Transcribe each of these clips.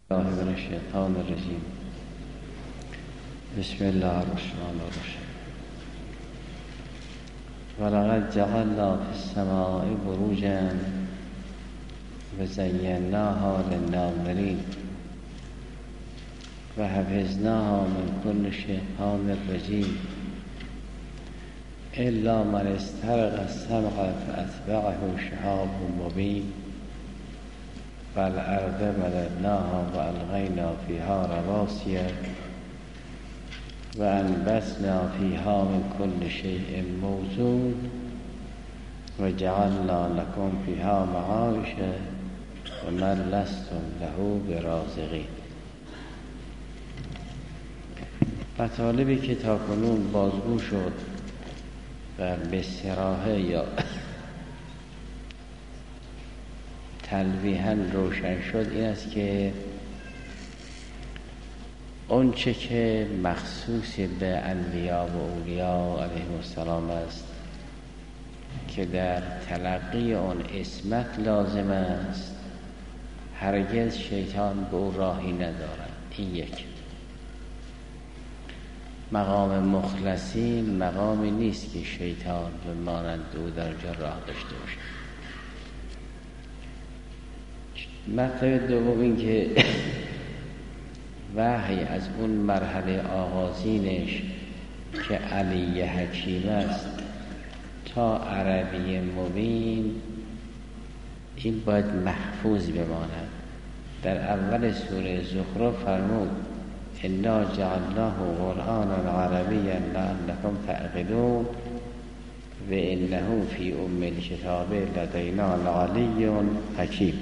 الله من الشیطان الرجیم. بسم الله الرحمن الرحیم. ولقد جعلنا في السماء بروجا وزیناها للناظرین وحفظناها من كل شیطان رجیم الا من استرق السمع فاتبعه شهاب مبین والارض مددناها والقینا فیها رواسی وانبتنا فیها من كل شیء موزون وجعلنا لكم فیها معایش ومن لستم له برازقین. مطالبی که تاکنون بازگو شد و به صراحه یا تلویحاً روشن شد این است که اون چه که مخصوص به انبیا و اولیا علیهم السلام است که در تلقی اون عصمت لازم است، هرگز شیطان به او راهی ندارد. این یک. مقام مخلصین مقامی نیست که شیطان به مانند او در جا راه داشته باشد. مطلب دوم این که وحی از اون مرحله آغازینش که علی حکیم است تا عربی مبین این باید محفوظ بماند. در اول سوره زخرف فرمود انا جعلناه قرآنا عربیا لعلکم تعقلون و انه فی ام الکتاب لدینا لعلی حکیم.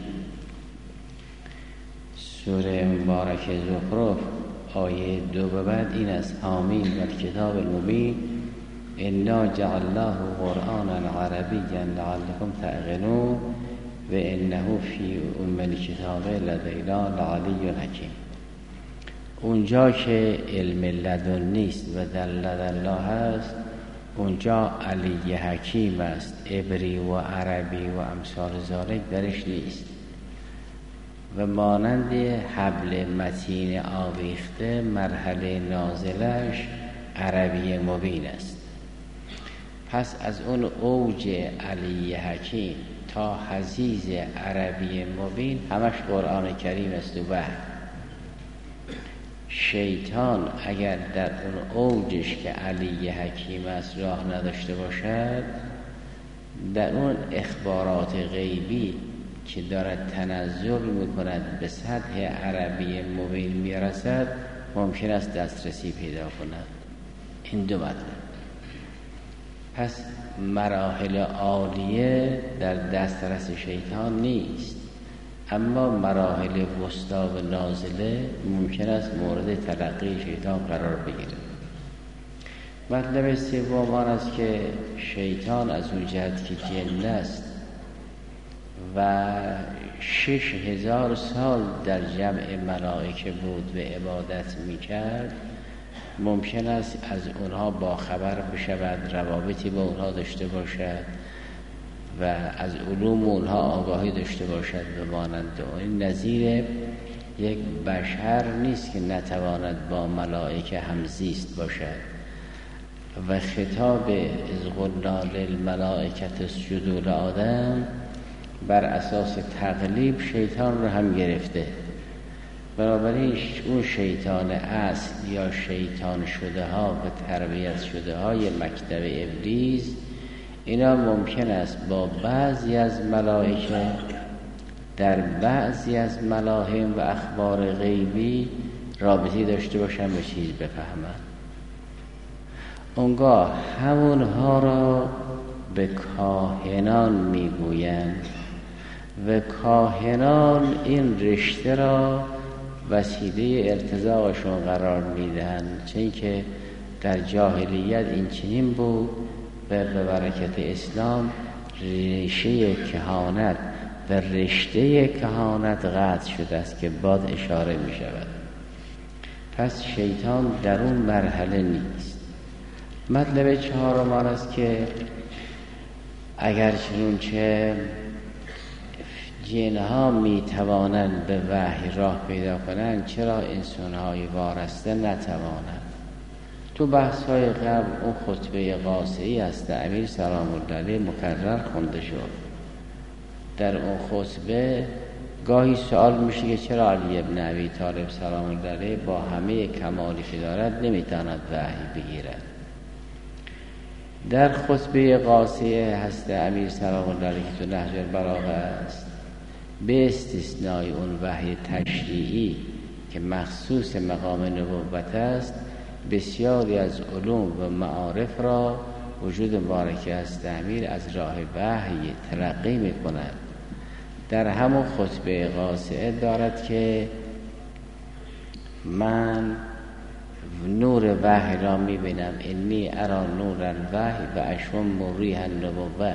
سوره مبارک زخرف آیه 2 به بعد این است حامیم الکتاب المبین انا جعلناه قرآنا عربیا لعلکم تعقلون و انه فی ام الکتاب لدینا لعلی حکیم. اونجا که علم لدن نیست و در لدن الله هست اونجا علی حکیم است. عبری و عربی و امثال ذالک درش نیست و مانند حبل متین آویخته مرحله نازلش عربی مبین است. پس از اون اوج علی حکیم تا حضیض عربی مبین همش قرآن کریم است و وحی. شیطان اگر در اون اوجش که علی حکیم است راه نداشته باشد، در اون اخبارات غیبی که دارد تنزل میکند به سطح عربی مبین میرسد ممکن است دسترسی پیدا کند. این دو مطلب. پس مراحل عالیه در دسترس شیطان نیست، اما مراحل وسطا و نازله ممکن است مورد تلقی شیطان قرار بگیرد. مطلب سوم آن است که شیطان از اون جهت که جن است و 6000 سال در جمع ملائکه بود و عبادت میکرد، ممکن است از اونها با خبر بشود، روابطی با اونها داشته باشد و از علوم اونها آگاهی داشته باشد و مانند این. نظیر یک بشر نیست که نتواند با ملائکه همزیست باشد و خطاب از قلنا للملائکة اسجدوا لآدم بر اساس تقلیب شیطان رو هم گرفته. بنابراین اون شیطان اصل یا شیطان شده ها و تربیت شده های مکتب ابلیس، اینا ممکن است با بعضی از ملائکه در بعضی از ملاهم و اخبار غیبی رابطی داشته باشن و چیز بفهمن. اونگاه همونها را به کاهنان میگویند و کاهنان این رشته را وسیله ارتزاقشون قرار میدهند، چون که در جاهلیت این چنین بود و به برکت اسلام ریشه کهانت و رشته کهانت قطع شده است که بعد اشاره می شود. پس شیطان در اون مرحله نیست. مطلب چهارم آن است که اگر چنانچه جنها می توانند به وحی راه پیدا کنند، چرا انسان‌های وارسته نتوانند؟ تو بحث‌های قبل اون خطبه قاصعی است امیر سلام الله علیه مکرر خونده شد. در اون خطبه گاهی سوال میشه که چرا علی ابن ابی طالب سلام الله علیه با همه کمالی که دارد نمیتواند وحی بگیرد. در خطبه قاصعه هست امیر سلام الله علیه که تو نهج البلاغه است، به استثنای اون وحی تشریعی که مخصوص مقام نبوت است، بسیاری از علوم و معارف را وجود مبارک است امیر از راه وحی تلقی می کند. در همون خطبه قاصعه دارد که من نور وحی را می بینم، انی ارا نور الوحی و اشم ریح النبوه.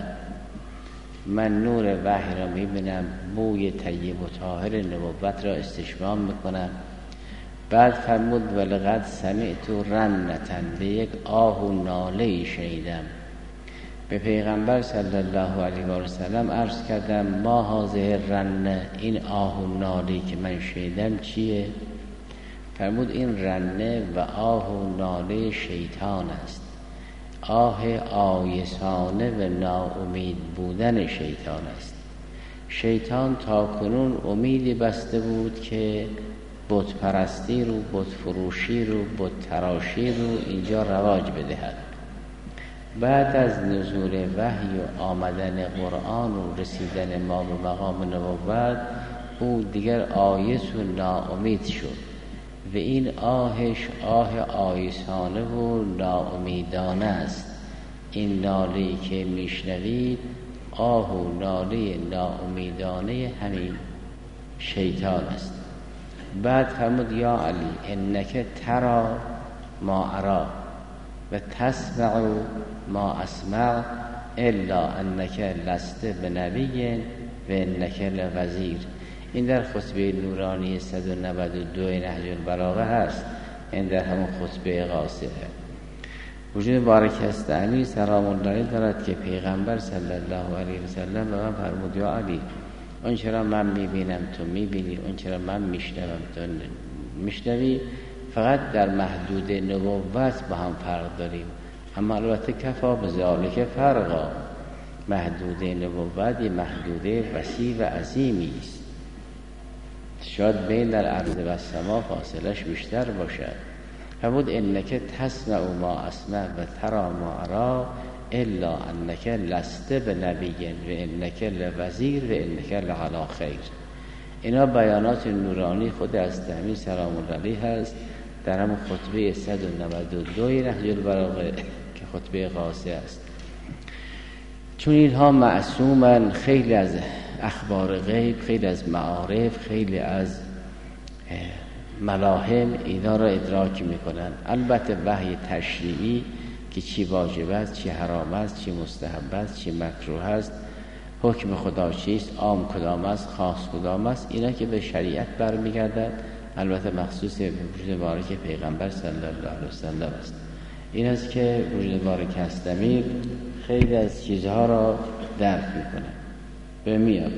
من نور وحی را می بینم، بوی طیب و طاهر نبوت را استشمام می کنم. بعد فرمود ولقد سمعت رنتن، به یک آه و ناله شنیدم. به پیغمبر صلی الله علیه و سلم عرض کردم ما هذه رنه، این آه و ناله که من شنیدم چیه؟ فرمود این رنه و آه و ناله شیطان است، آه آیسانه و ناامید بودن شیطان است. شیطان تا کنون امیدی بسته بود که بت پرستی رو، بت فروشی رو، بت تراشی رو اینجا رواج بدهد. بعد از نزول وحی و آمدن قرآن و رسیدن ما به مقام نبوت، او دیگر آیس و ناامید شد و این آهش آه آیسانه و ناامیدانه است. این ناله که میشنوید آه و ناله ناامیدانه همین شیطان است. بعد فرمود یا علی انک ترا ما ارا و تسمع ما اسمع الا انک لست بنبی و انک لوزیر. این در خطبه نورانی 192 نهج البلاغه هست. این در همون خطبه قاصعه وجود مبارک است امیر سلام الله علیه دارد که پیغمبر صلی الله علیه و سلم به من فرمود یا علی اون چرا من میبینم تو میبینی، اون چرا من میشنوم تو میشنوی، فقط در محدود نبوت با هم فرق داریم، اما البته کفا بذالک فرقا. محدود نبوت یه محدوده وسیع و عظیمی است، شاید بین در عرض و سما فاصلش بیشتر باشد. فرمود انک تسمع ما اسمع و ترا ما ارا الا انک لست بنبی و انک لوزیر و انک لعلی خیر. اینا بیانات نورانی خود از امیر سلام الله علیه هست در همون خطبه 192 نهج البلاغه که خطبه قاصعه است. چون اینها معصومن، خیلی از اخبار غیب، خیلی از معارف، خیلی از ملاهم اینا را ادراک میکنن. البته وحی تشریعی که چی واجب است، چی حرام است، چی مستحب است، چی مکروه است، حکم خدا چیست، عام کدام است، خاص کدام است، اینا که به شریعت برمیگردد، البته مخصوص وجود مبارک پیغمبر صلی الله علیه و سلم است. این است که وجود مبارک هستمیر خیلی از چیزها را درک میکنه به میابه.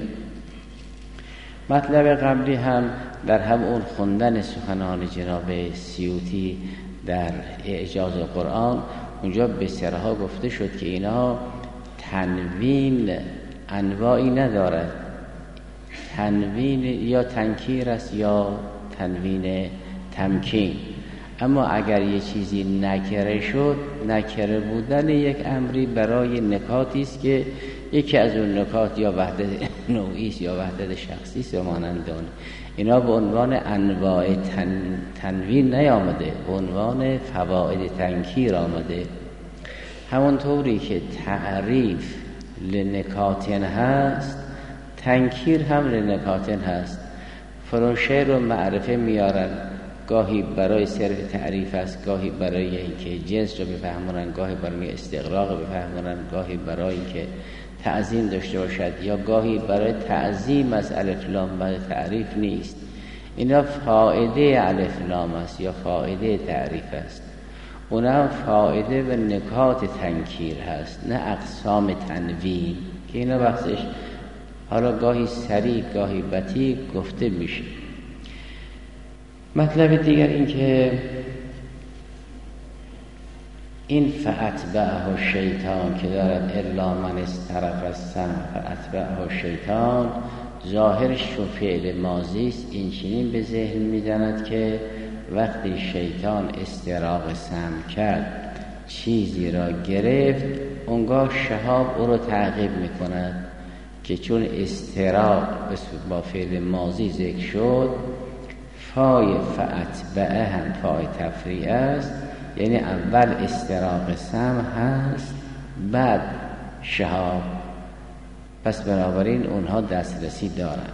مطلب قبلی هم در همون خوندن سخنان جناب سیوطی در اعجاز قرآن، اونجا به سرها گفته شد که اینا تنوین انواعی ندارد. تنوین یا تنکیر است یا تنوین تمکین. اما اگر یه چیزی نکره شد، نکره بودن یک امری برای نکاتی است که یکی از اون نکات یا وحدت نوعی است یا وحدت شخصی است یا مانند اون، اینا به عنوان انواع تنوین نیامده، به عنوان فواید تنکیر آمده. همونطوری که تعریف لنکاتن هست، تنکیر هم لنکاتن هست. فرونشهر و معرفه میارن، گاهی برای صرف تعریف است، گاهی برای اینکه جنس رو بفهمونن، گاهی برای استغراق بفهمونن، گاهی برای اینکه تعظیم داشته باشد، یا گاهی برای تعظیم از الف لام و تعریف نیست. اینا فائده الف لام است یا فائده تعریف است. اونم فائده و نکات تنکیر هست، نه اقسام تنوین که اینا بحثش حالا گاهی سریع گاهی بطیء گفته میشه. مطلب دیگر این که این فاتبعه شیطان که دارد الا من استرق السمع فاتبعه شیطان، ظاهرش چون فعل ماضی است، این چنین به ذهن می‌زند که وقتی شیطان استراق سمع کرد، چیزی را گرفت، اونگاه شهاب او را تعقیب می‌کند که چون استراق با فعل ماضی ذکر شد، فای فاتبعه هم فای تفریع است، یعنی اول استراق سمع هست بعد شهاب، پس بنابراین اونها دسترسی دارند.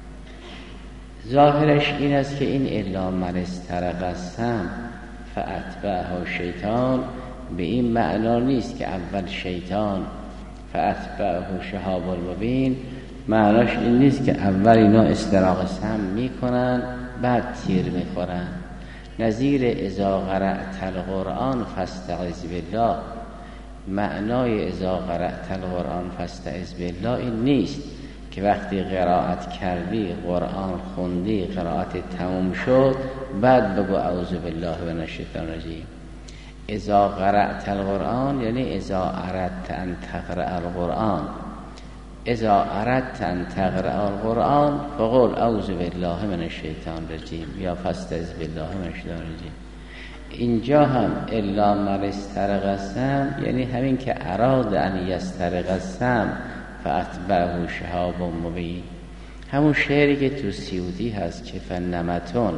ظاهرش این است که این الا من استرق السمع فاتبعه شیطان به این معنا نیست که اول شیطان فاتبعه شهاب المبین، معناش این نیست که اول اینا استراق سمع میکنن بعد تیر میخورن. نظیر اذا قرأت القرآن فاستعذ بالله، معنای اذا قرأت القرآن فاستعذ بالله این نیست که وقتی قرائت کردی، قرآن خوندی، قرائت تموم شد، بعد بگو اعوذ بالله من الشیطان الرجیم. اذا قرأت القرآن یعنی اذا اردت ان تقرأ القرآن، اذا اردت ان تقرأ القرآن فقل اعوذ بالله من الشیطان الرجیم یا فاستعذ بالله من الشیطان الرجیم. اینجا هم الا من استرق السمع یعنی همین که اراد ان یسترق السمع فاتبعه شهاب مبین، همون شعری که تو سیودی هست که فنمتون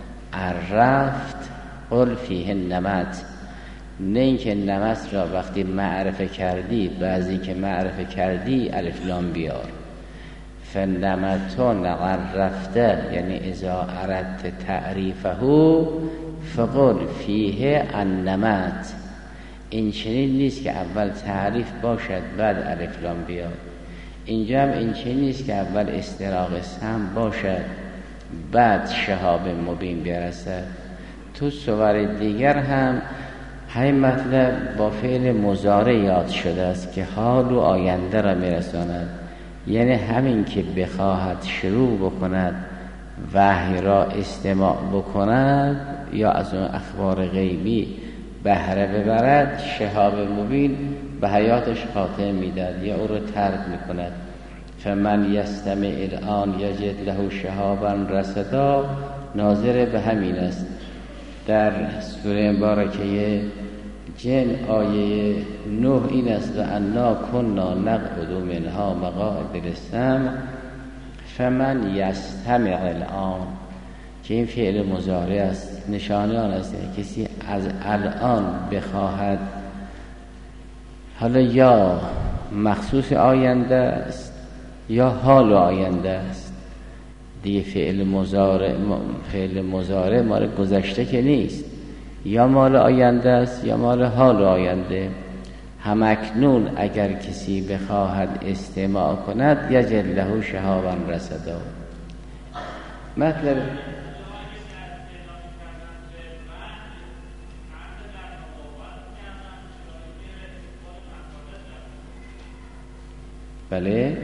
عرفت قل فیه نمت، نه اینکه نمت را وقتی معرفه کردی، بعضی که معرفه کردی الف لام بیار. فنمتون عرفته یعنی اذا اردت تعریفه فقل فیه النمت، این چنین نیست که اول تعریف باشد بعد الف لام بیاد. اینجا هم این چنین نیست که اول استراق سمع باشد بعد شهاب مبین برسد. تو صور دیگر هم همین مطلب با فعل مضارع یاد شده است که حال و آینده را میرساند، یعنی همین که بخواهد شروع بکند وحی را استماع بکند یا از اون اخبار غیبی بهره ببرد، شهاب مبین به حیاتش خاتمه میداد یا او رو ترک میکند. فمن یستمع الان یجد له شهابا رصدا، ناظر به همین است. در سوره مبارکه جن آیه 9 این است و انا کنا نقعد منها مقاعد للسمع فمن یستمع الان، که این فعل مضارع است، نشانه آن است کسی از الان بخواهد، حالا یا مخصوص آینده است یا حال آینده است دیگه. فعل مضارع مال گذشته که نیست، یا مال آینده است یا مال حال آینده. همکنون اگر کسی بخواهد استماع کند یجد له شهابا رصدا. مطلب بله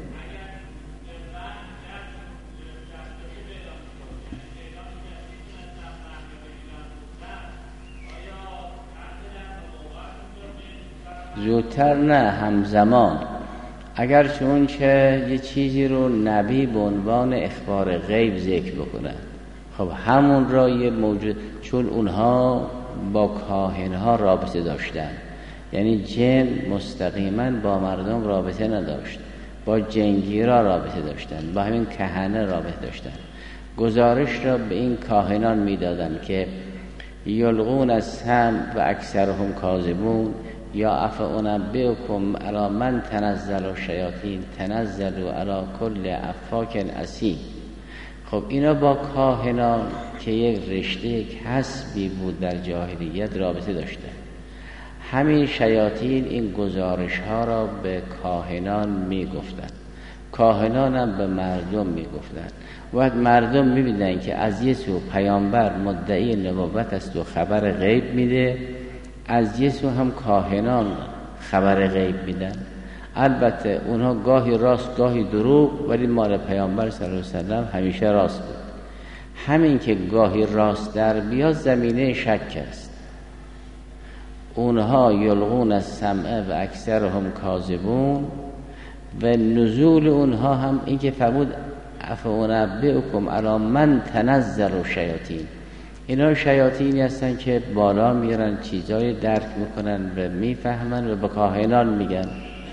زودتر نه، همزمان. اگر چون که یه چیزی رو نبی به عنوان اخبار غیب ذکر بکنه، خب همون را یه موجود، چون اونها با کاهنها رابطه داشتن، یعنی جن مستقیما با مردم رابطه نداشت، با جنگیرا رابطه داشتن، با همین کهنه رابطه داشتن. گزارش را به این کاهنان میدادن که یلقون السمع و اکثرهم کاذبون یا افعنبئکم علی من تنزل الشیاطین تنزلوا علی کل افاک اثیم. خب اینا با کاهنان که یک رشته کسبی بود در جاهلیت رابطه داشتن. همین شیاطین این گزارش ها را به کاهنان می گفتن، کاهنان هم به مردم می گفتن. وقت مردم می بیدن که از یه سو پیامبر مدعی نبوت است و خبر غیب میده، از یه سو هم کاهنان خبر غیب میدن. البته اونها گاهی راست گاهی دروغ، ولی مال پیامبر صلی الله علیه وسلم همیشه راست بود. همین که گاهی راست در بیاد زمینه شک است. اونها یلغون السمع و اکثرهم کاذبون، و نزول اونها هم این که فرمود افانبئکم علی من تنزل الشیاطین، اینا شیاطینی هستن که بالا میرن چیزای درک میکنن و میفهمن و به کاهنان میگن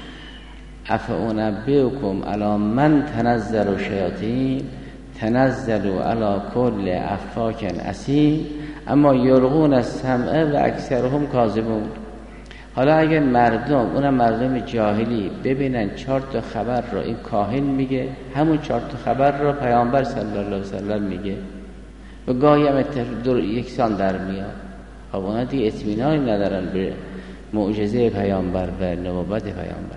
افانبئکم علی من تنزل الشیاطین تنزلوا علی کل افاک اثیم اما یلغون السمع و اکثرهم کاذبون. حالا اگر مردم، اونم مردم جاهلی، ببینن 4 تا خبر رو این کاهن میگه، همون 4 تا خبر رو پیامبر صلی الله علیه وسلم میگه و گاهی هم یکسان در میاد، خب اونا دیگه اطمینانی ندارن به معجزه پیامبر و نبوت پیامبر.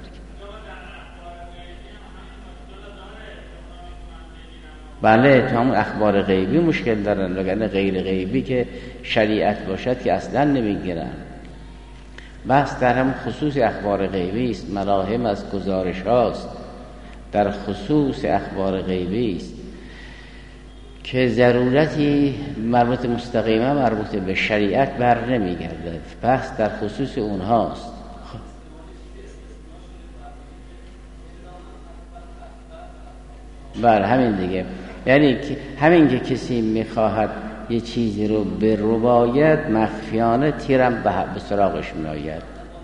بله، تو همون اخبار غیبی مشکل دارن، وگرنه غیر غیبی که شریعت باشد که اصلا نمیگیرن. بس در هم خصوص اخبار غیبی است، مراهم از گزارش هاست در خصوص اخبار غیبی است که ضرورتی مربوط مستقیما مربوط به شریعت بر نمیگردد، بس در خصوص اونهاست. بله همین دیگه، یعنی همین که کسی میخواهد یه چیزی رو به روایت مخفیانه تیرم به سراغش میآید،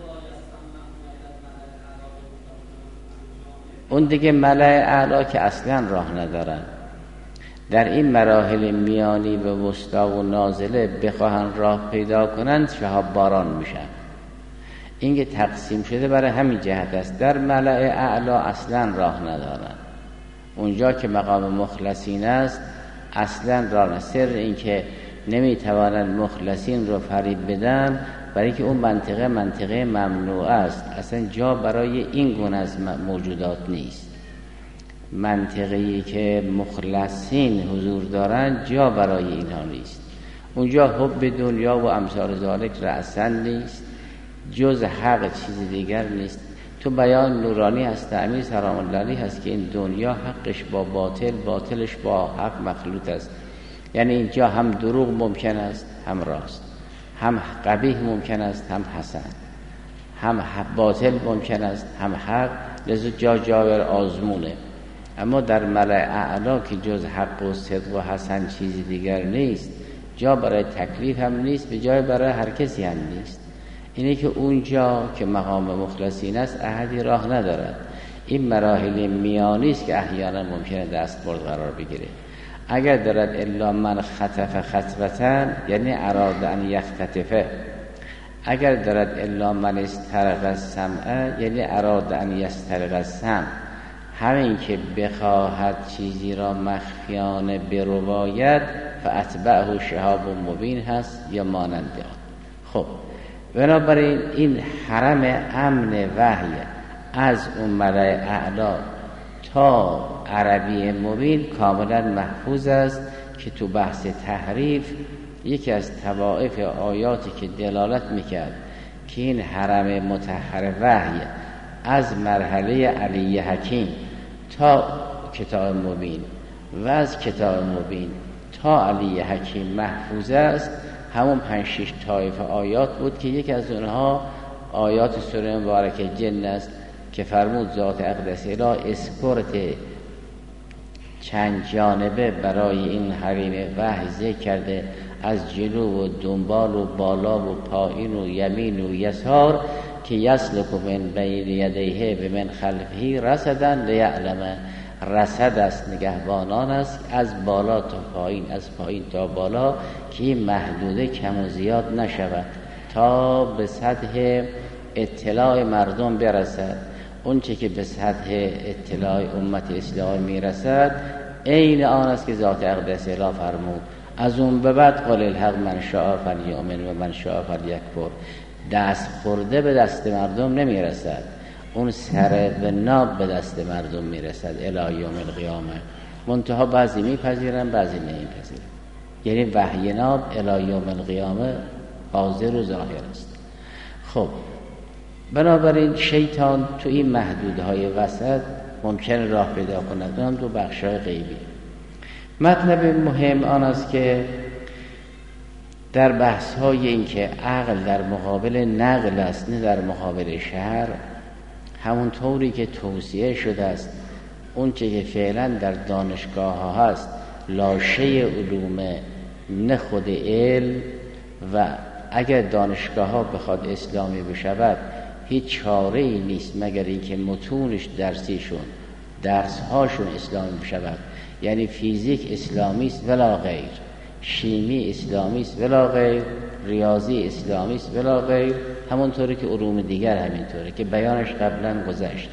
اون دیگه ملأ اعلی که اصلا راه ندارن. در این مراحل میانی و وسطا و نازله بخواهن راه پیدا کنند شهاب باران میشن. این که تقسیم شده برای همین جهت است، در ملأ اعلی اصلا راه ندارن، اونجا که مقام مخلصین است اصلا راه. سر این که نمیتوانند مخلصین رو فریب بدن برای که اون منطقه ممنوع است، اصلا جا برای این گونه از موجودات نیست. منطقه‌ای که مخلصین حضور دارند جا برای اینها نیست، اونجا حب دنیا و امثال ذالک رأسا نیست، جز حق چیز دیگر نیست. تو بیان نورانی هست، امیر سلام الله علیه هست که این دنیا حقش با باطل، باطلش با حق مخلوط است. یعنی اینجا هم دروغ ممکن است هم راست، هم قبیح ممکن است هم حسن، هم باطل ممکن است هم حق، لذا جا آزمونه. اما در ملأ اعلی که جز حق و صدق و حسن چیزی دیگر نیست، جا برای تکلیف هم نیست، به جای برای هر کسی هم نیست. اینه که اونجا که مقام مخلصین است احدی راه ندارد. این مراحل میانی است که احیانا ممکنه دستبرد قرار بگیره. اگر دارد الا من خطف خطبتن یعنی اراد ان یختطفه، اگر دارد الا من استرق السمع یعنی اراد ان یسترق السمع، همین که بخواهد چیزی را مخفیانه برباید فاتبعه شهاب مبین هست یا مانند آن. خب بنابراین این حرم امن وحی از اون ملأ اعلی تا عربی مبین کاملا محفوظ است که تو بحث تحریف یکی از طوائف آیاتی که دلالت میکرد که این حرم مطهر وحی از مرحله علی حکیم تا کتاب مبین و از کتاب مبین تا علی حکیم محفوظ است، همون 5-6 طایفه آیات بود که یکی از اونها آیات سوره مبارکه جن است که فرمود ذات اقدس اله اسکورت چند جانبه برای این حریم وحی ذکر کرده، از جلو و دنبال و بالا و پایین و یمین و یسار، که یسلک من بین یدیه و من خلفه رصدن لیعلم، رصد است نگهبانان است از بالا تا پایین، از پایین تا بالا، که این محدوده کم و زیاد نشود تا به سطح اطلاع مردم برسد. اون چه که به سطح اطلاع امت اسلام میرسد عین آن است که ذات اقدس اله فرمود از اون به بعد قل الحق من شاء فلیؤمن و من شاء فلیکفر. دست خورده به دست مردم نمیرسد، اون سر به ناب به دست مردم میرسد الی یوم القیامه. منتها بعضی میپذیرن بعضی نمیپذیرن، یعنی وحی ناب الی یوم القیامه حاضر و ظاهر است. خب بنابراین شیطان تو این محدودهای وسط ممکن راه پیدا کند، اونم تو بخشای غیبی. مطلب مهم آن است که در بحث‌های این که عقل در مقابل نقل است نه در مقابل شرع، همون طوری که توصیه شده است اون چه که فعلا در دانشگاه ها هست لاشه علوم نه خود علم، و اگر دانشگاه ها بخواد اسلامی بشود هیچ چاره‌ای نیست مگر اینکه متونش درسیشون درسهاشون اسلامی بشود. یعنی فیزیک اسلامی است ولا غیر، شیمی اسلامی است ولا غیر، ریاضی اسلامی است ولا غیر، همونطوری که علوم دیگر همینطوره که بیانش قبلا گذشت.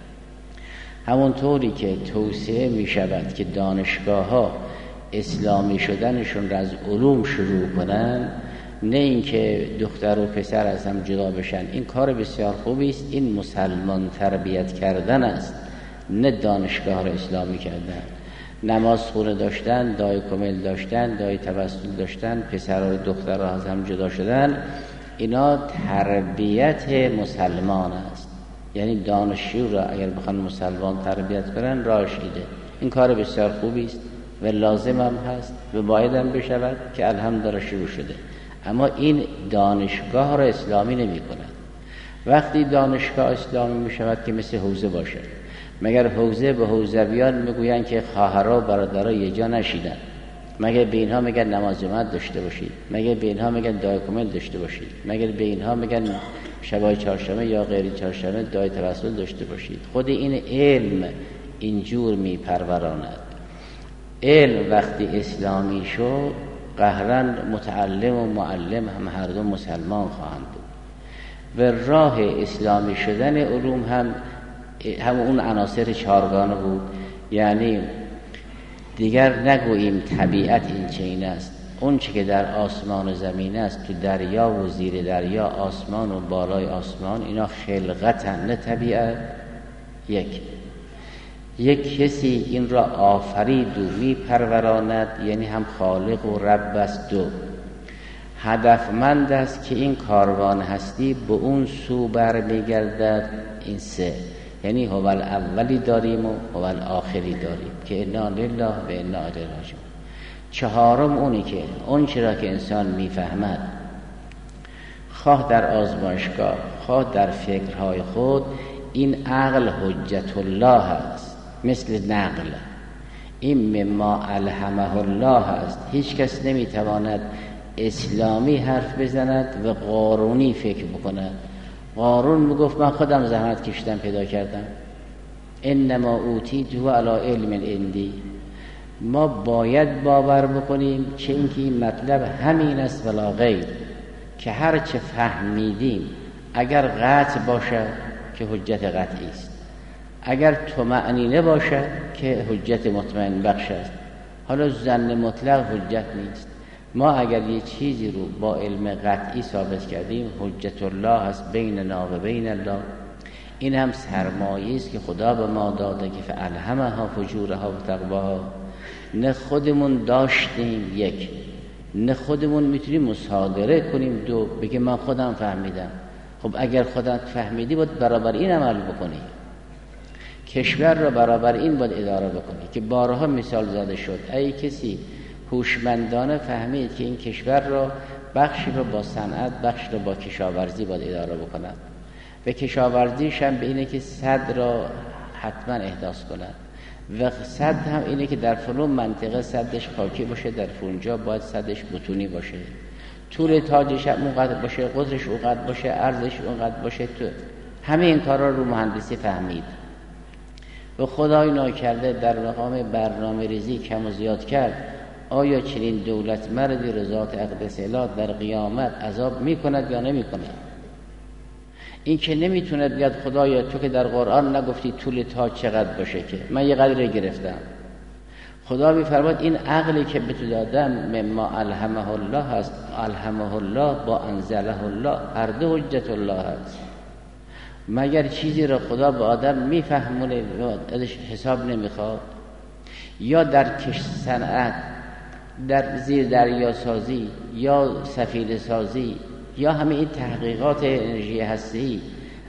همونطوری که توصیه می شود که دانشگاه ها اسلامی شدنشون را از علوم شروع کنن، نه اینکه دختر و پسر از هم جدا بشن. این کار بسیار خوبی است، این مسلمان تربیت کردن است، نه دانشگاه را اسلامی کردن. نماز خونه داشتن، دای کمیل داشتن، دای توسل داشتن، پسر و دختر را از هم جدا شدن، اینا تربیت مسلمان است. یعنی دانشجو را اگر بخوان مسلمان تربیت کنن راهش ایده. این کار بسیار خوبی است و لازم هم هست و باید هم بشود که الحمدلله شروع شده. اما این دانشگاه را اسلامی نمی کند. وقتی دانشگاه اسلامی می شود که مثل حوزه باشه، مگر حوزه به حوزویان میگوین که خواهرها و برادرها یه جا نشیدن، مگر به اینها میگن نماز جماعت داشته باشید، مگر به اینها میگن دعای کمیل داشته باشید، مگر به اینها میگن شبای چهارشنبه یا غیر چهارشنبه دعای توسل داشته باشید. خود این علم اینجور میپروراند. علم وقتی اسلامی شد قهرا متعلم و معلم هم هر دو مسلمان خواهند بود و راه اسلامی شدن علوم هم اون عناصر چارگانه بود. یعنی دیگر نگوییم طبیعت این چنین است، اون چه که در آسمان و زمین است، تو دریا و زیر دریا، آسمان و بالای آسمان، اینا خلقتن نه طبیعت. یک کسی این را آفرید و می پروراند، یعنی هم خالق و رب است. دو، هدفمند است که این کاروان هستی به اون سو بر میگردد. این سه، یعنی هو الاولی داریم و هو الاخری داریم که انا لله و انا الیه راجعون. چهارم اونی که اون چرا که انسان میفهمد، خواه در آزمایشگاه خواه در فکرهای خود، این عقل حجت الله است، مثل نقل. این مما الهمه الله است. هیچ کس نمیتواند اسلامی حرف بزند و قارونی فکر بکند. قارون میگفت من خودم زحمت کشیدم پیدا کردم، انما اوتیته علی علم عندی. ما باید باور بکنیم که اینکه این مطلب همین است ولا غیر، که هر چه فهمیدیم اگر قطع باشد که حجت قطعی است، اگر طمأنینه باشد که حجت مطمئن بخش است. حالا ظن مطلق حجت نیست. ما اگر یه چیزی رو با علم قطعی ثابت کردیم حجت الله است بیننا و بین الله. این هم سرمایه است که خدا به ما داده که فالهمها فجورها و تقواها. نه خودمون داشتیم، یک، نه خودمون میتونیم مصادره کنیم، دو، بگه من خودم فهمیدم. خب اگر خودت فهمیدی باید برابر این عمل بکنی. کشور را برابر این باید اداره بکنی که بارها مثال زده شد. ای کسی هوشمندانه فهمید که این کشور را بخشی را با صنعت، بخشی را با کشاورزی باید اداره بکند و کشاورزیش هم به اینه که صد را حتما احداث کند و صد هم اینه که در فلان منطقه صدش خاکی باشه، در فلانجا باید صدش بتونی باشه، طول تاجش اونقدر باشه، قطرش اونقدر باشه، عرضش اونقدر باشه. تو همه این کارا رو مهندسی فهمید و خدای ناکرده در مقام برنامه ریزی کم و زیاد کرد. آیا چنین دولت مردی رضات اقدس اله در قیامت عذاب میکند یا نمیکند؟ این که نمیتوند بیاد خدایا تو که در قرآن نگفتی طول تاج چقدر باشه که من یه قدری گرفتم. خدا میفرماد این عقلی که به تو دادم مما الهمه الله هست. الهمه الله با انزله الله هر دو حجت الله هست. مگر چیزی را خدا به آدم میفهمونه و ازش حساب نمیخواد؟ یا در کشت صنعت، در زیر دریا سازی یا سفینه سازی یا همه این تحقیقات انرژی هستی،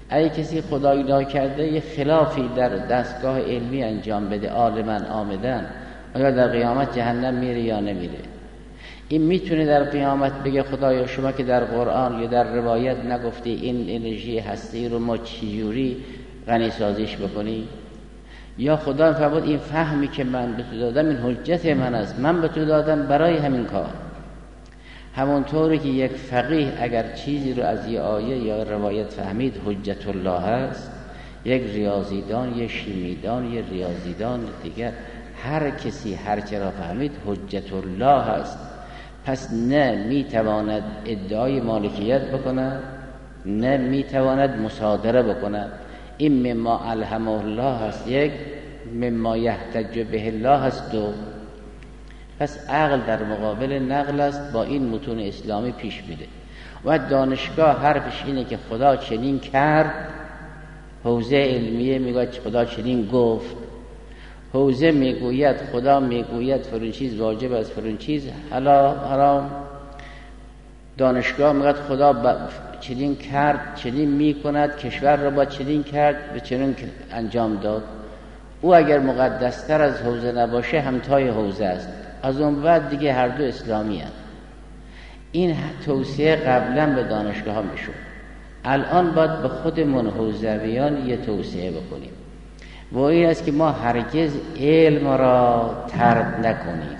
اگه کسی خدایی ناکرده یه خلافی در دستگاه علمی انجام بده عالماً آمدن، آیا در قیامت جهنم میره یا نمیره؟ این میتونه در قیامت بگه خدایا شما که در قرآن یا در روایت نگفتی این انرژی هستی رو ما چجوری غنی سازیش بکنیم؟ یا خدا فرمود این فهمی که من به تو دادم این حجت من است، من به تو دادم برای همین کار. همونطوری که یک فقیه اگر چیزی رو از یه آیه یا روایت فهمید حجت الله است، یک ریاضیدان، یک شیمیدان، یک ریاضیدان دیگر، هر کسی هر چه را فهمید حجت الله است. پس نه میتواند ادعای مالکیت بکند، نه میتواند مصادره بکند. این مما الهمه الله هست یک، مما یحتج به الله هست دو. پس عقل در مقابل نقل است، با این متون اسلامی پیش میده. و دانشگاه حرفش اینه که خدا چنین کرد، حوزه علمیه میگه خدا چنین گفت، حوزه میگوید خدا میگوید فرون چیز واجب است فرون چیز حرام، دانشگاه میگه خدا چنین کرد چنین میکند، کشور را با چنین کرد به چنین انجام داد. او اگر مقدستر از حوزه نباشه همتای حوزه است، از اون بعد دیگه هر دو اسلامی هست. این توصیه قبلا به دانشگاه ها میشود، الان باید به خودمون حوزویان یه توصیه بکنیم و این است که ما هرگز علم را طرد نکنیم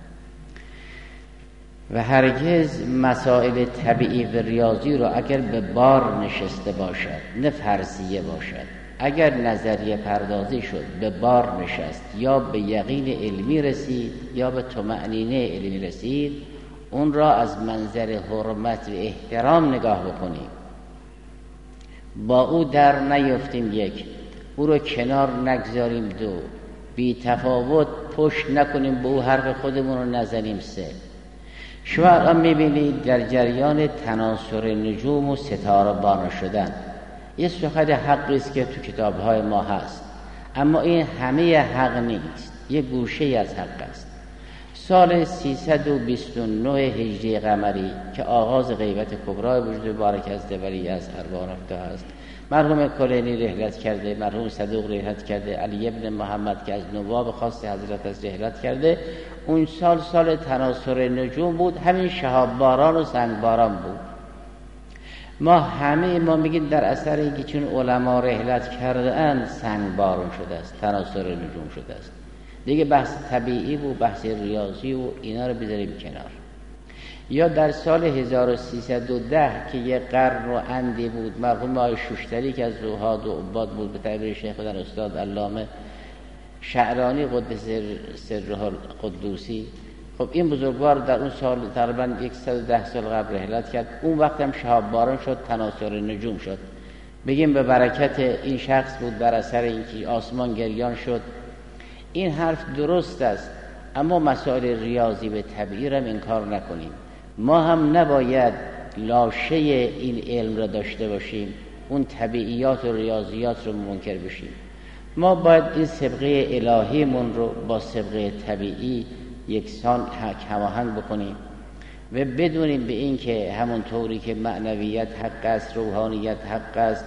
و هرگز مسائل طبیعی و ریاضی را اگر به بار نشسته باشد، نه فرضیه باشد، اگر نظریه پردازی شد به بار نشست یا به یقین علمی رسید یا به طمأنینه علمی رسید، اون را از منظر حرمت و احترام نگاه بکنیم، با او در نیفتیم یک، او رو کنار نگذاریم دو، بی تفاوت پشت نکنیم به او حرف خودمون رو نزنیم سه. شما الان میبینید در جریان تناسر نجوم و ستاره بارا شدن یه سخن حقی است که تو کتاب‌های ما هست، اما این همه حق نیست، یه گوشه از حق است. سال 329 هجری قمری که آغاز غیبت کبرای وجود بارک از دبری از اربان رفته است، مرحوم کلینی رحلت کرده، مرحوم صدوق رحلت کرده، علی ابن محمد که از نواب خاص حضرت از رحلت کرده. اون سال تناسر نجوم بود، همین شهاب باران و سنگ باران بود. ما میگیم در اثر اینکه چون علما رحلت کرده اند سنگ باران شده است، تناسر نجوم شده است. دیگه بحث طبیعی و بحث ریاضی و اینا رو بذاریم کنار. یا در سال 1310 که یه قرن و اندی بود، مرحوم آقای شوشتری که از زهاد و عباد بود به تعبیر شیخ خودن استاد علامه شعرانی قدس سره القدوسی، خب این بزرگوار در اون سال تقریبا 110 سال قبل رحلت کرد. اون وقت هم شهاب باران شد، تناسر نجوم شد. بگیم به برکت این شخص بود، بر اثر اینکه آسمان گریان شد. این حرف درست است، اما مسائل ریاضی به طبیعی را انکار نکنیم. ما هم نباید لاشه این علم را داشته باشیم، اون طبیعیات و ریاضیات رو منکر بشیم. ما باید این سابقه الهیمون رو با سابقه طبیعی یکسان هماهنگ بکنیم و بدونیم به این که همون طوری که معنویت حق است، روحانیت حق است،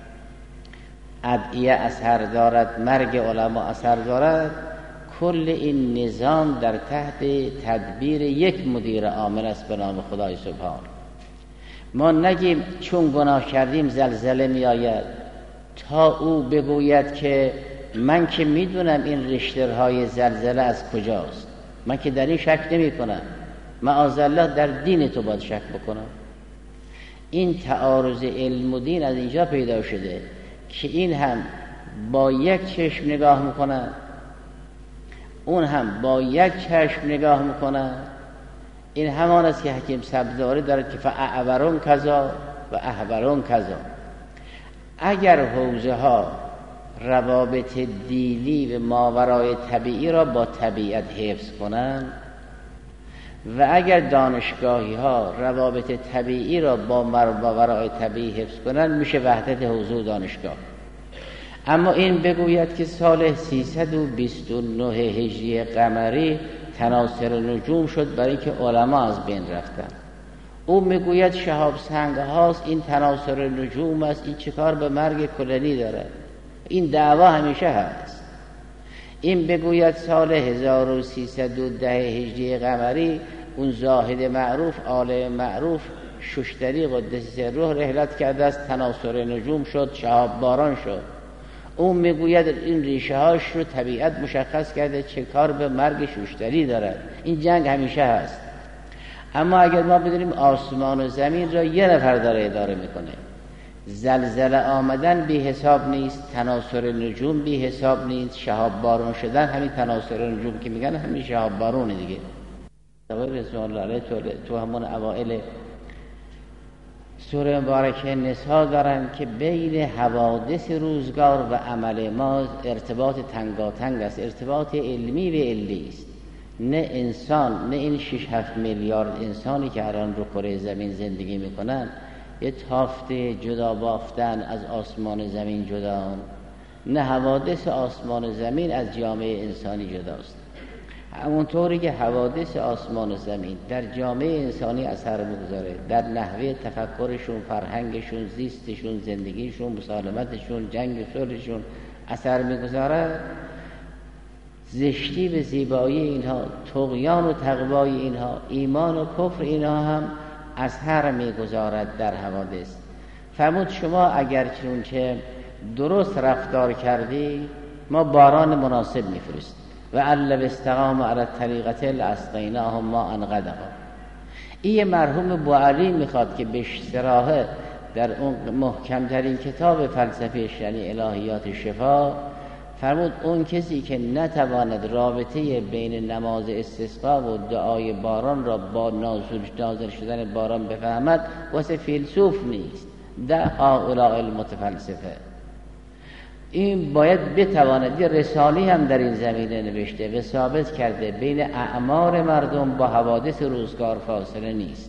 ادعیه اثر دارد، مرگ علما اثر دارد، کل این نظام در تحت تدبیر یک مدیر عامل است به نام خدای سبحان. ما نگیم چون گناه کردیم زلزله می آید، تا او بگوید که من که میدونم این رشته‌های زلزله از کجاست، من که در این شک نمی کنم، معاذالله در دین تو باید شک بکنم. این تعارض علم و دین از اینجا پیدا شده که این هم با یک چشم نگاه میکنه، اون هم با یک چشم نگاه میکنه. این همان است که حکیم سبزواری دارد که فاعورون کذا و احورون کذا. اگر حوزه ها روابط دینی و ماورای طبیعی را با طبیعت حفظ کنند و اگر دانشگاهی ها روابط طبیعی را با ماورای طبیعی حفظ کنند، میشه وحدت حوزه و دانشگاه. اما این بگوید که سال 329 هجری قمری تناسر نجوم شد برای که علما از بین رفتن. او میگوید شهاب سنگ هاست، این تناسر نجوم است، این چیکار به مرگ کلنی داره؟ این دعوا همیشه هست. این بگوید سال 1310 هجری قمری اون زاهد معروف، عالم معروف ششتری قدس روح رحلت کرده است، تناسر نجوم شد، شهاب باران شد. اون میگوید این ریشه هاش رو طبیعت مشخص کرده، چه کار به مرگ ششتری دارد. این جنگ همیشه هست. اما اگر ما بدونیم آسمان و زمین را یه نفر داره اداره میکنه، زلزله آمدن بی حساب نیست، تناسر نجوم بی حساب نیست، شهاب بارون شدن همین تناسر نجوم که میگن همین شهاب بارونه دیگه. رسول الله علیه تو همون اوائل سوره مبارکه نساء دارن که بین حوادث روزگار و عمل ما ارتباط تنگاتنگ است، ارتباط علمی و علی است. نه انسان، نه این 6-7 میلیارد انسانی که الان رو کره زمین زندگی میکنن یه تافت جدا بافتن از آسمان زمین جدا، نه حوادث آسمان و زمین از جامعه انسانی جداست. همونطوری که حوادث آسمان و زمین در جامعه انسانی اثر میگذاره، در نحوه تفکرشون، فرهنگشون، زیستشون، زندگیشون، مسالمتشون، جنگ صلحشون اثر میگذاره، زشتی به زیبایی اینها، طغیان و تقوای اینها، ایمان و کفر اینها هم اثر میگذارد در حوادث. فرمود شما اگر چنانچه درست رفتار کردی ما باران مناسب میفرستیم و الا استقام علی الطریقه لاسقیناهم ماء غدقا. این مرحوم بوعلی میخواد که به صراحت در اون محکم ترین کتاب فلسفه یعنی الهیات شفا فرمود اون کسی که نتواند رابطه بین نماز استسقا و دعای باران را با نازل شدن باران بفهمد واسه فیلسوف نیست. ده هؤلاء المتفلسفه. این باید بتواند، یه رسالی هم در این زمینه نوشته و ثابت کرده بین اعمار مردم با حوادث روزگار فاصله نیست،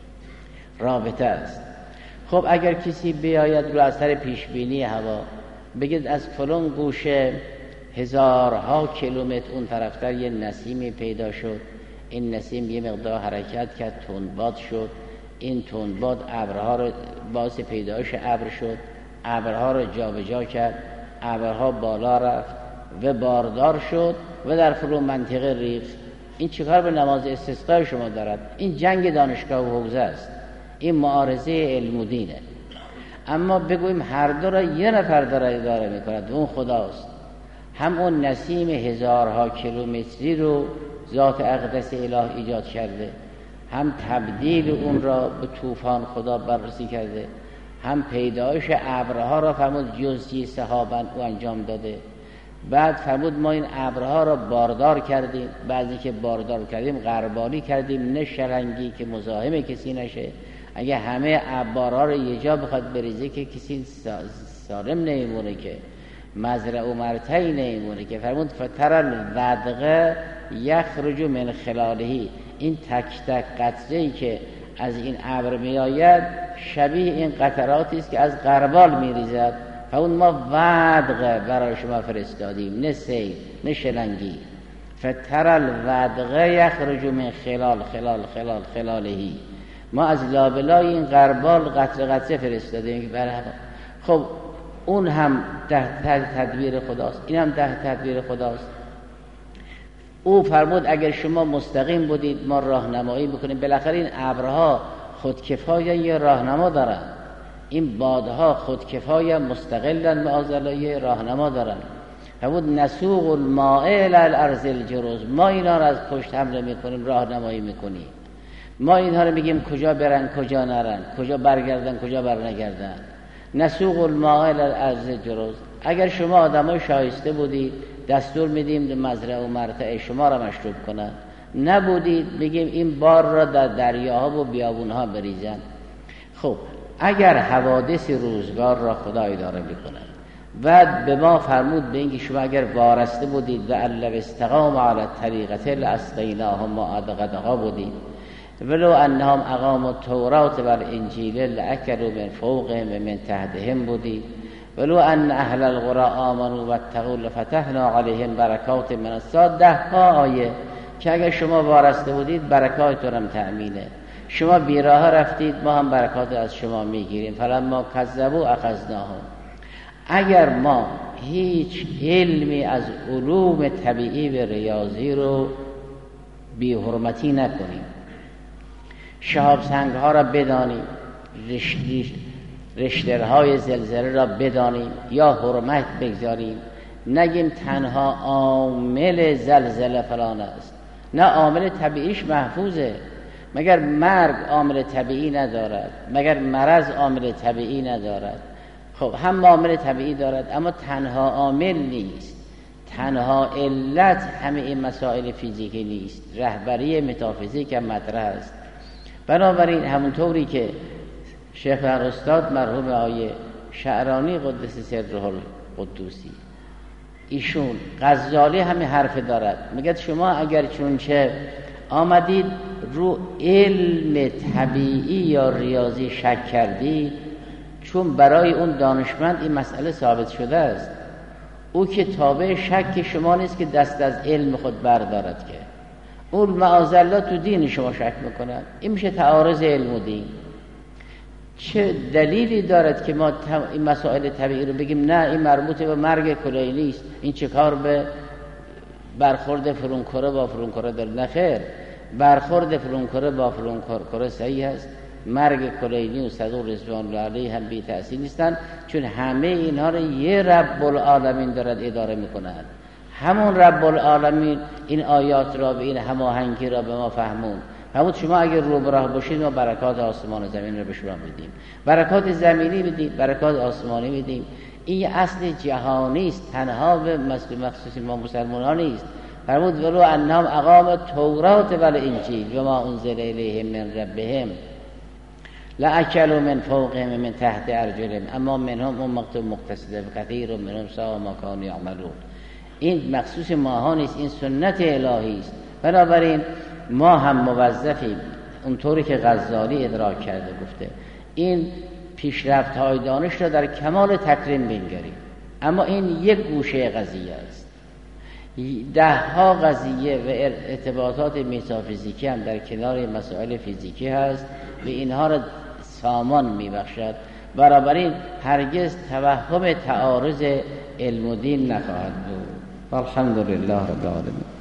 رابطه است. خب اگر کسی بیاید رو اثر پیشبینی هوا بگید از فلان گوشه هزارها کیلومتر اون طرفتر یه نسیمی پیدا شد، این نسیم یه مقدار حرکت کرد، تندباد شد، این تندباد ابرها رو باعث پیدایش ابر شد، ابرها رو جابجا کرد، ابرها بالا رفت و باردار شد و در فلان منطقه ریخت. این چیکار به نماز استسقای شما دارد؟ این جنگ دانشگاه و حوزه است، این معارضه علم و دینه. اما بگوییم هر دو را یه نفر داره اداره میکند، اون خداست. هم اون نسیم هزارها کیلومتری رو ذات اقدس اله ایجاد کرده، هم تبدیل اون را به طوفان خدا بررسی کرده، هم پیدایش ابرها را فرمود جزئی سحابن او انجام داده. بعد فرمود ما این ابرها را باردار کردیم، بعضی که باردار کردیم غربانی کردیم، نه شرنگی که مزاحم کسی نشه. اگه همه ابرها را یه جا بخواد بریزه که کسی سالم نمیمونه، که مزرع و مرتعی نمیمونه. که فرمود فتر الودغ یخرج من خلاله، این تک تک قطره‌ای که از این ابر می آید شبیه این قطراتی است که از غربال می ریزد. فاون ما ودغ برای شما فرستادیم، نه سیل نه شلنگی. فتر الودغ یخرج من خلالهی، ما از لابلای این غربال قطره قطره فرستادیم. خب اون هم ده تدبیر خداست، این هم ده تدبیر خداست. او فرمود اگر شما مستقیم بودید ما راهنمایی بکنیم. بالاخره این ابرها خودکفایه یه راهنما دارن، این بادها خودکفایه مستقلن معاذالله راهنما دارن. فرمود نسوق الماء الی الارض الجرز، ما اینا را از پشت حمله میکنیم، راهنمایی میکنیم. ما اینها رو میگیم کجا برن کجا نرن، کجا برگردن کجا برنگردن. نسوق الماء الی الارض الجرز. اگر شما آدمای شایسته بودید دستور میدیم مزرعه و مرتع شما را مشروب کنن، نبودید بگیم این بار را در دریاها و بیابونها بریزن. خب اگر حوادث روزگار را خدا اداره میکنن و به ما فرمود به اینکه شما اگر وارسته بودید و الا استقام علی الطریقه لاسقیناهم ماء غدقا بودید، ولو انهم اقاموا التوراة والانجیل لاکلوا من فوقهم و من تحتهم بودید، ولو ان اهل القرى آمنوا واتقوا لفتحنا علیهم برکات من السماء. 10 آیه که اگر شما وارسته بودید برکاتتون هم تأمینه. شما بیراه رفتید، ما هم برکات از شما میگیریم. فلما کذبوا اخذناهم. اگر ما هیچ علمی از علوم طبیعی و ریاضی رو بی حرمتی نکنیم، شهاب سنگ ها را بدانیم، رشترهای زلزله را بدانیم یا حرمت بگذاریم، نگیم تنها عامل زلزله فلان است، نه عامل طبیعیش محفوظه. مگر مرگ عامل طبیعی ندارد؟ مگر مرض عامل طبیعی ندارد؟ خب هم عامل طبیعی دارد، اما تنها عامل نیست، تنها علت همه این مسائل فیزیکی نیست. رهبری متافیزیک هم مطرح است. بنابراین همونطوری که شیخ استاد مرحوم آیه شعرانی قدس سره القدوسی، ایشون غزالی همین حرف دارد، میگه شما اگر چونچه آمدید رو علم طبیعی یا ریاضی شک کردید، چون برای اون دانشمند این مسئله ثابت شده است، او که تابع شک شما نیست که دست از علم خود بردارد، که اون معاذالله تو دین شما شک میکنن. این میشه تعارض علم و دین. چه دلیلی دارد که ما این مسائل طبیعی رو بگیم نه این مربوط به مرگ کلینی است، این چه کار به برخورد فرونکره با فرونکره داره؟ نه خیر، برخورد فرونکره با فرونکره صحیح است، مرگ کلینی و صدوق رضوان الله علیه هم بی تأثیر نیستن، چون همه اینها رو یه رب العالمین دارد اداره میکند. همون رب العالمین این آیات را به این هماهنگی را به ما فهمون. همون شما اگر رو براه باشید ما برکات آسمان و زمین رو به شما بدیم، برکات زمینی بدیم، برکات آسمانی بدیم. این یه اصل جهانی است، تنها به مخصوص ما مسلمانان نیست. فرمود ولو انهم اقاموا التوراة والانجیل و ما انزل الیهم من ربهم لاکلوا من فوقهم من تحت ارجلهم اما منهم امة مقتصده و کثیر منهم ساء ما كانوا یعملون. این مخصوص ما نیست، این سنت الهی است. بنابراین ما هم موظفیم اونطوری که غزالی ادراک کرده گفته این پیشرفت های دانش را در کمال تکریم بنگریم. اما این یک گوشه قضیه است، ده ها قضیه و ارتباطات متافیزیکی هم در کنار مسائل فیزیکی هست و اینها را سامان میبخشد. بنابراین هرگز توهم تعارض علم و دین نخواهد بود. الحمدلله رب العالمین.